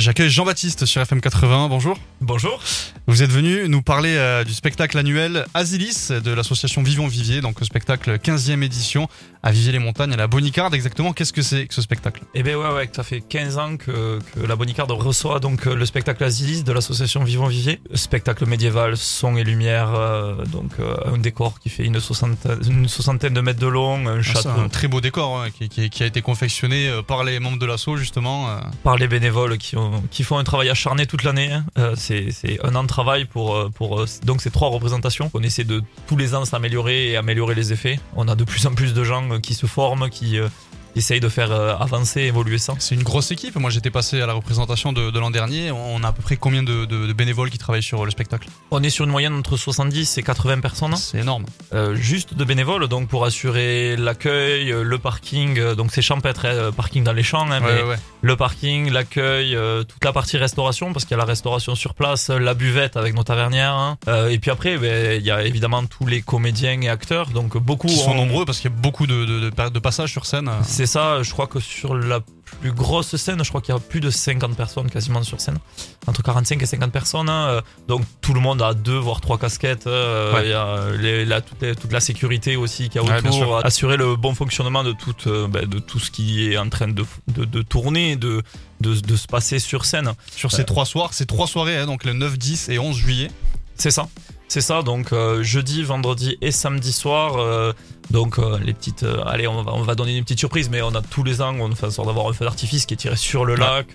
J'accueille Jean-Baptiste sur FM 80, bonjour. Bonjour. Vous êtes venu nous parler du spectacle annuel Asilis de l'association Vivons Vivier, donc le spectacle 15e édition à Vivier-les-Montagnes à la Bonicarde. Exactement, qu'est-ce que c'est que ce spectacle ? Eh bien ouais, ça fait 15 ans que la Bonicarde reçoit donc le spectacle Asilis de l'association Vivons Vivier. Spectacle médiéval, son et lumière, un décor qui fait une soixantaine de mètres de long, un château. C'est un très beau décor qui a été confectionné par les membres de l'asso justement. Par les bénévoles qui font un travail acharné toute l'année. C'est un an de travail pour donc ces 3 représentations. On essaie de tous les ans s'améliorer et améliorer les effets. On a de plus en plus de gens qui se forment, qui essayent de faire avancer, évoluer ça. C'est une grosse équipe. Moi j'étais passé à la représentation de l'an dernier. On a à peu près combien de bénévoles qui travaillent sur le spectacle ? On est sur une moyenne entre 70 et 80 personnes. C'est énorme. Juste de bénévoles, donc pour assurer l'accueil, le parking, donc c'est champêtre, parking dans les champs, mais le parking, l'accueil, toute la partie restauration, parce qu'il y a la restauration sur place, la buvette avec nos tavernières, et puis après il y a évidemment tous les comédiens et acteurs, donc beaucoup qui sont nombreux parce qu'il y a beaucoup de passages sur scène. C'est ça, je crois que sur la plus grosse scène, je crois qu'il y a plus de 50 personnes quasiment sur scène, entre 45 et 50 personnes, donc tout le monde a 2 voire 3 casquettes. Il y a toute la sécurité aussi qu'il y a autour, assurer le bon fonctionnement de tout ce qui est en train de tourner, de se passer sur scène. Sur ces 3 soirs, c'est 3 soirées, donc le 9, 10 et 11 juillet. C'est ça, donc jeudi, vendredi et samedi soir. Donc les petites, allez, on va donner une petite surprise, mais on a tous les ans, on fait en sorte d'avoir un feu d'artifice qui est tiré sur le lac.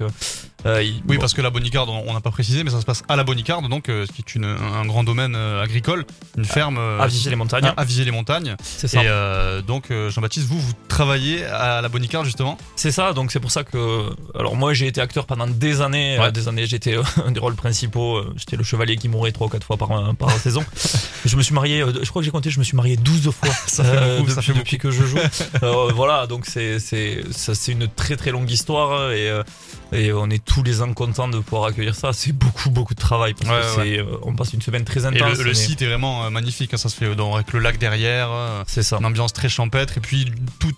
Parce que la Bonicarde, on n'a pas précisé, mais ça se passe à la Bonicarde, donc qui est un grand domaine agricole, une ferme à Vigier-les-Montagnes. À Vigier-les-montagnes. C'est ça. Et donc Jean-Baptiste, vous travaillez à la Bonicarde justement. C'est ça, donc c'est pour ça que, alors moi j'ai été acteur pendant des années, j'étais un des rôles principaux, j'étais le chevalier qui mourait 3 ou 4 fois par saison. Je me suis marié, je crois que j'ai compté, je me suis marié 12 fois. Ça fait beaucoup, depuis que je joue. Voilà, donc c'est une très très longue histoire et on est tous les ans contents de pouvoir accueillir ça. C'est beaucoup de travail parce que on passe une semaine très intense. Et le site est vraiment magnifique, ça se fait avec le lac derrière. C'est ça. Une ambiance très champêtre et puis tout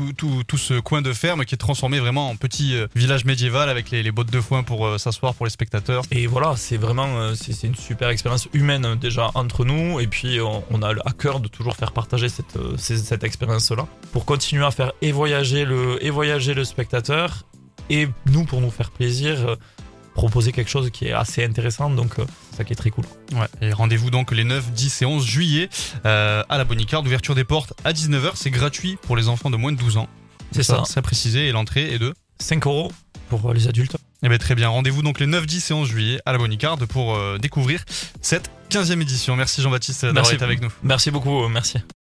ce coin de ferme qui est transformé vraiment en petit village médiéval avec les bottes de foin pour s'asseoir pour les spectateurs. Et voilà, c'est vraiment c'est une super expérience humaine déjà entre nous et puis on a à cœur de toujours faire partager cette expérience-là pour continuer à faire voyager le spectateur et nous, pour nous faire plaisir, proposer quelque chose qui est assez intéressant, donc ça qui est très cool. Ouais, et rendez-vous donc les 9, 10 et 11 juillet à la Bonicarde, ouverture des portes à 19h, c'est gratuit pour les enfants de moins de 12 ans. C'est ça. C'est précisé, et l'entrée est de 5 € pour les adultes. Eh bien très bien, rendez-vous donc les 9, 10 et 11 juillet à la Bonicarde pour découvrir cette 15e édition. Merci Jean-Baptiste d'avoir été avec nous. Merci beaucoup, merci.